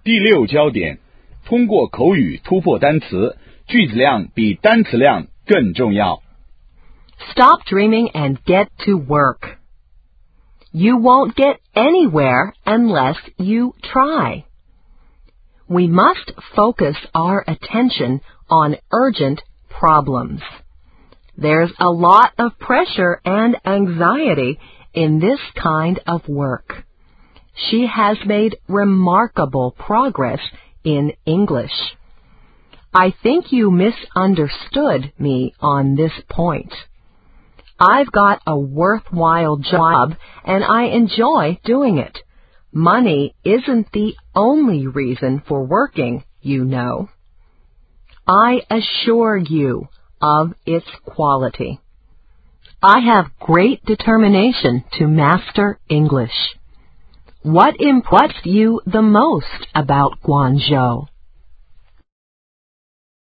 第六焦点，通过口语突破单词，句子量比单词量更重要。 Stop dreaming and get to work. You won't get anywhere unless you try. We must focus our attention on urgent problems. There's a lot of pressure and anxiety in this kind of work. She has made remarkable progress in English. I think you misunderstood me on this point. I've got a worthwhile job and I enjoy doing it. Money isn't the only reason for working, you know. I assure you of its quality. I have great determination to master English. What impressed you the most about Guangzhou?